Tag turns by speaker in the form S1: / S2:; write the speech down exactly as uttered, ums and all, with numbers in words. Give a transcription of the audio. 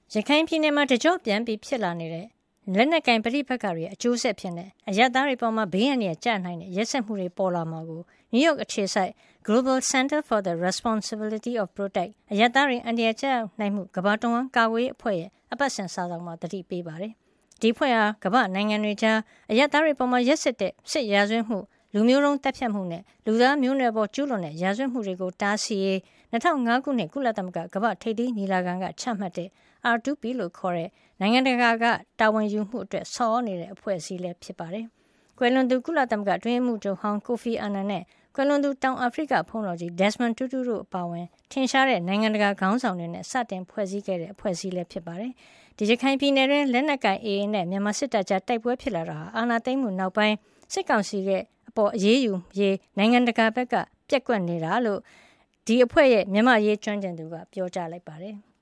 S1: ရခိုင်ပြည်နယ်မှာတကြော့ပြန်ပြီးဖြစ်လာနေတဲ့လက်နက်ကင်ပဋိပက္ခတွေအကျိုးဆက်ဖြစ်နေအရပ်သားတွေပေါ်မှာဘေးအန္တရာယ်ကျနိုင်တဲ့ရက်စက်မှုတွေပေါ်လာမှာကိုနယူးယောက်အခြေစိုက် Global Center for the Responsibility of Protect အရပ်သားတွေအန္တရာယ်ကျရောက်နိုင်မှုကမ္ဘာတဝန်းကာကွယ်ရေးအဖွဲ့ရဲ့အပတ်စဉ်စာဆောင်မှာတတိပေးပါတယ်။ဒီဖွဲ့ဟာကမ္ဘာနိုင်ငံတွေကြားအရပ်သားတွေပေါ်မှာရက်စက်တဲ့စစ်ရာဇဝတ်မှုလူမျိုးတုံးတပ်ဖြတ်မှုနဲ့လူသားမျိုးနွယ်ပေါ်ကျူးလွန်တဲ့ရာဇဝတ်မှုတွေကိုတားဆီးရေး၂၀၀၅ခုနှစ်ကုလသမဂ္ဂကမ္ဘာထိပ်သီးညီလာခံကချမှတ်တဲ့ အာ တူ ပီ လို့ခေါ်တဲ့နိုင်ငံတကာကတာဝန်ယူမှုအတွက်ဆောင်ရွက်နေတဲ့အဖွဲ့အစည်းလည်းဖြစ်ပါတယ်။ကွယ်လွန်သူကုလသမဂ္ဂအတွင်းရေးမှူးချုပ်ဟောင်းကိုဖီအာနန်နဲ့ကွယ်လွန်သူတောင်အာဖရိကဘုန်းတော်ကြီး Desmond Tutu တို့အပါအဝင်ထင်ရှားတဲ့နိုင်ငံတကာခေါင်းဆောင်တွေနဲ့စတင်ဖွဲ့စည်းခဲ့တဲ့အဖွဲ့အစည်းလည်းဖြစ်ပါတယ်။ဒီရခိုင်ပြည်နယ်တွင်းလက်နက်ကိုင် အေအေ နဲ့မြန်မာစစ်တပ်ကြားတိုက်ပွဲဖြစ်လာတာဟာအာဏာသိမ်းမှုနောက်ပိုင်းစစ်ကောင်စီရဲ့အပေါ်အရေးယူရေးနိုင်ငံတကာဘက်ကပြက်ကွက်နေတာလို့ဒီအဖွဲ့ရဲ့မြန်မာရေးကျွမ်းကျင်သူကပြောကြားလိုက်ပါတယ်။